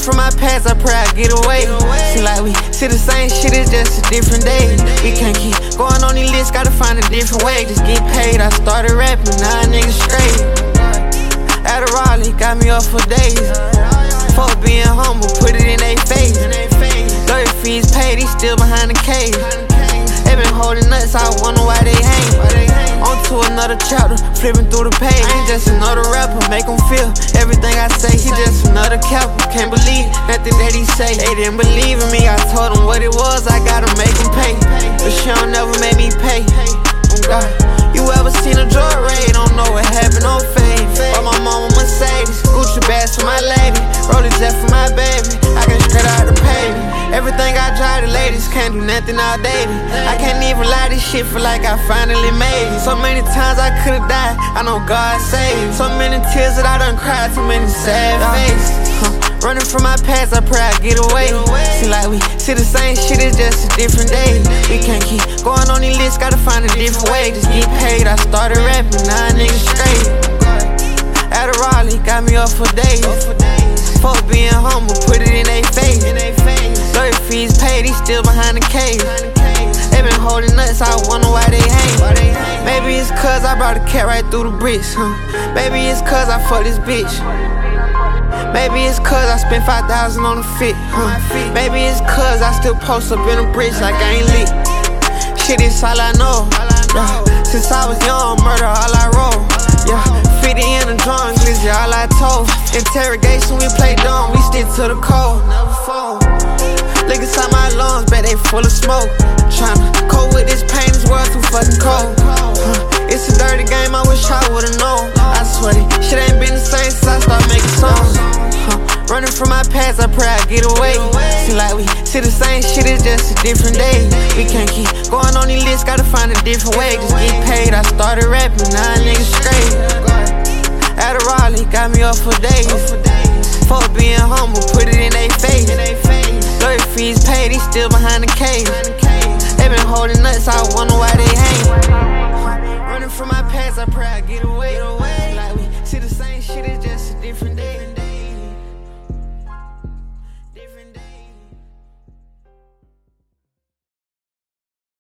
from my past, I pray I get away. Seem like we see the same shit, it's just a different day. We can't keep going on these lists, gotta find a different way. Just get paid, I started rapping, now niggas straight. Out of Raleigh, got me up for days. Fuck being humble, put it in they face. Lawyer fees paid, he's still behind the cage. They been holding nuts, I wonder why they hang. On to another chapter, flipping through the page. Ain't just another rapper, make him feel everything I say. He just another capper, can't believe nothing that he say. They didn't believe in me, I told them what it was, I gotta make him pay. But she don't never make me pay. Oh God, you ever seen a drug raid? Don't know what happened on fade. But my mama Mercedes, Gucci bags for my lady, Rollie Jet for my baby. I can straight out the pavement. Everything I drive, the ladies can't do nothing outdated. I can't even lie, this shit feel like I finally made it. So many times I could've died, I know God saved. So many tears that I done cried, too many sad faces. Running from my past, I pray I get away. Seem like we see the same shit, it's just a different day. We can't keep going on these lists, gotta find a different way. Just get paid, I started rapping, now niggas straight. Out of Raleigh, got me up for days. Fuck being humble, put it in they face. Lawyer fees paid, he's still behind the cage. They been holding nuts, I wonder why they hang. Maybe it's cause I brought a cat right through the bricks, Maybe it's cause I fucked this bitch. Maybe it's cause I spent 5,000 on the fit, Maybe it's cause I still post up in the bricks like I ain't lit. Shit is all I know. Since I was young, murder all I roll. 50 in the drum, glizzy all I told. Interrogation, we play dumb, we stick to the code. Never fold. Look inside my lungs, bet they full of smoke. Tryna cope with this pain, this world too fucking cold. It's a dirty game, I wish I would've known. I swear this shit ain't been the same since I started making songs. Running from my past, I pray I get away. Seem like we see the same shit, it's just a different day. We can't keep going on these lists, gotta find a different way. Just get paid, I started rapping, now niggas straight. Out of Raleigh, got me up for days. Fuck being humble, put it in they face. Lawyer fees paid, he's still behind the cage. They been holding nuts, I wonder why they hang. Running from my past, I pray I get away. Like we see the same shit, it's just a different day.